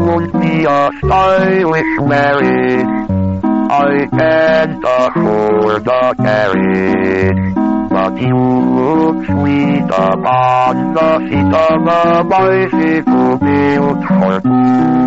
won't be a stylish marriage. I can't afford a carriage, but you look sweet upon the seat of a bicycle built for two.